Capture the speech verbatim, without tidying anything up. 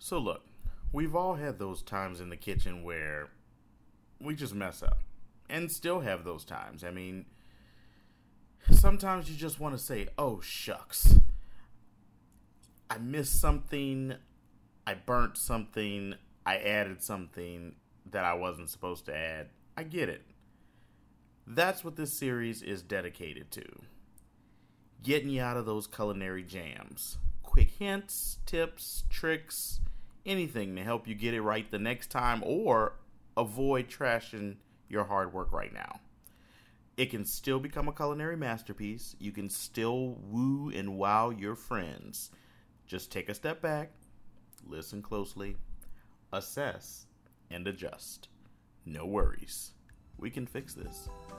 So look, we've all had those times in the kitchen where we just mess up. And still have those times. I mean, sometimes you just want to say, oh, shucks. I missed something. I burnt something. I added something that I wasn't supposed to add. I get it. That's what this series is dedicated to. Getting you out of those culinary jams. Quick hints, tips, tricks, anything to help you get it right the next time or avoid trashing your hard work right now. It can still become a culinary masterpiece. You can still woo and wow your friends. Just take a step back, listen closely, assess, and adjust. No worries. We can fix this.